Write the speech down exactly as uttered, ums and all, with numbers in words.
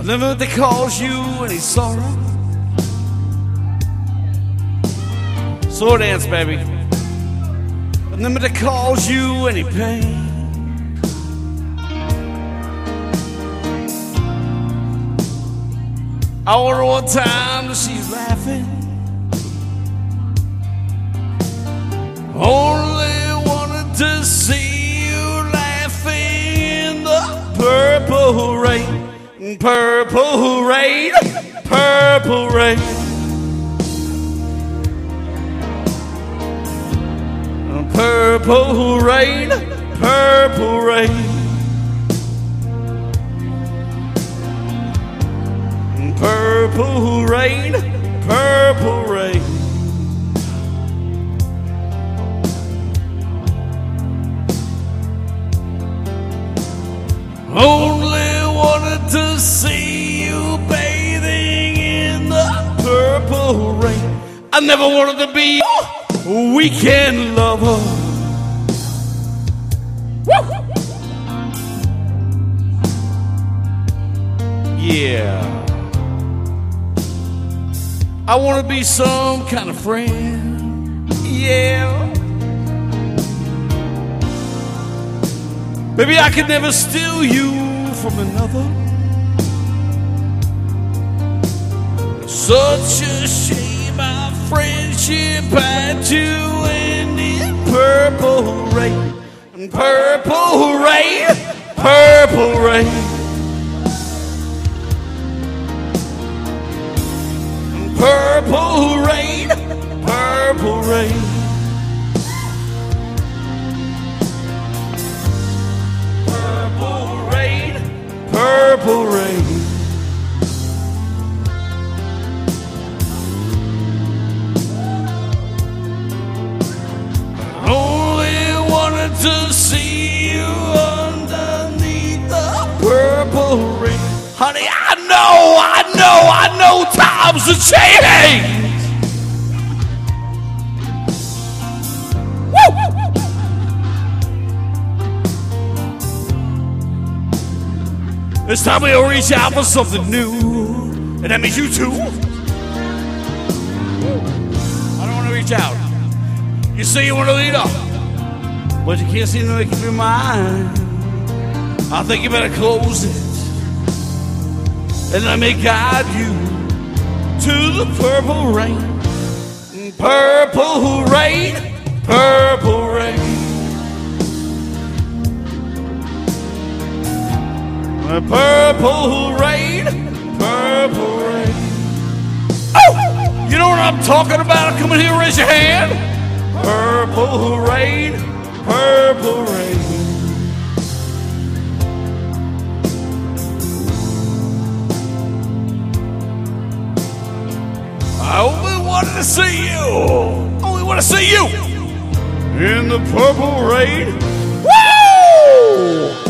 never they cause you any sorrow. Slow dance, baby. Never to cause you any pain. I wonder what time that she's laughing. Only wanted to see you laughing in the purple rain, purple rain, purple rain. Purple rain, purple rain. Purple rain, purple rain. Only wanted to see you bathing in the purple rain. I never wanted to be your weekend lover. Woo! Yeah. I want to be some kind of friend, yeah. Maybe I could never steal you from another. Such a shame our friendship had to end in purple rain, purple rain, purple rain. Purple rain, purple rain. Purple rain, purple rain. Only wanted to see you underneath the purple rain. Honey, I know, I know, I know times have changed. Woo! It's time we'll reach out for something new. And that means you too. I don't want to reach out. You say you want to lead up, but you can't seem to make up your mind. I think you better close it. And let me guide you to the purple rain. Purple rain, purple rain. Purple rain, purple rain. Oh! You know what I'm talking about? Come in here, raise your hand. Purple rain, purple rain. I only wanted to see you. Only want to see you in the purple rain. Woo!